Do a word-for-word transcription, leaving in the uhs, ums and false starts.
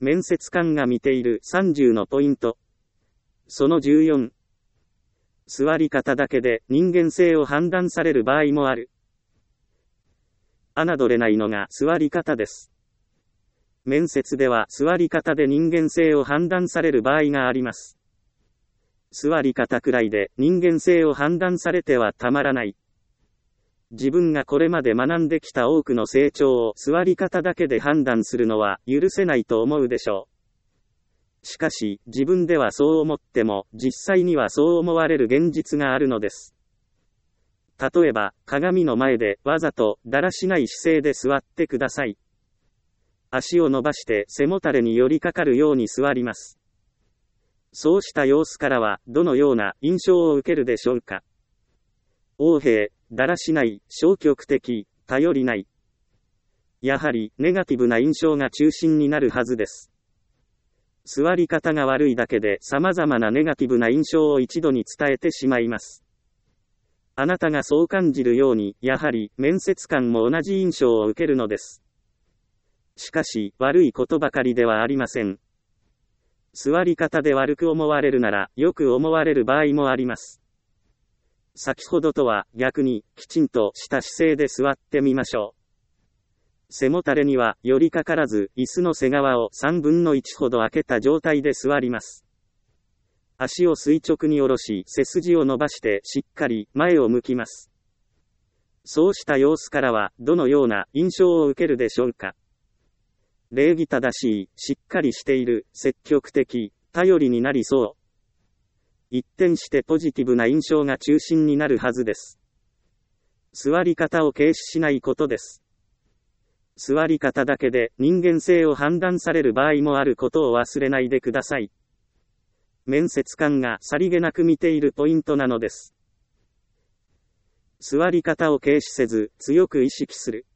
面接官が見ているさんじゅうのポイント。そのじゅうよん。座り方だけで人間性を判断される場合もある。侮れないのが座り方です。面接では座り方で人間性を判断される場合があります。座り方くらいで人間性を判断されてはたまらない。自分がこれまで学んできた多くの成長を座り方だけで判断するのは許せないと思うでしょう。しかし、自分ではそう思っても、実際にはそう思われる現実があるのです。例えば、鏡の前でわざとだらしない姿勢で座ってください。足を伸ばして背もたれに寄りかかるように座ります。そうした様子からは、どのような印象を受けるでしょうか。横柄、だらしない、消極的、頼りない。やはり、ネガティブな印象が中心になるはずです。座り方が悪いだけで様々なネガティブな印象を一度に伝えてしまいます。あなたがそう感じるように、やはり、面接官も同じ印象を受けるのです。しかし、悪いことばかりではありません。座り方で悪く思われるなら、よく思われる場合もあります。先ほどとは逆にきちんとした姿勢で座ってみましょう。背もたれには寄りかからず、椅子の背側をさんぶんのいちほど開けた状態で座ります。足を垂直に下ろし、背筋を伸ばしてしっかり前を向きます。そうした様子からはどのような印象を受けるでしょうか。礼儀正しい、しっかりしている、積極的、頼りになりそう。一転してポジティブな印象が中心になるはずです。座り方を軽視しないことです。座り方だけで人間性を判断される場合もあることを忘れないでください。面接官がさりげなく見ているポイントなのです。座り方を軽視せず、強く意識する。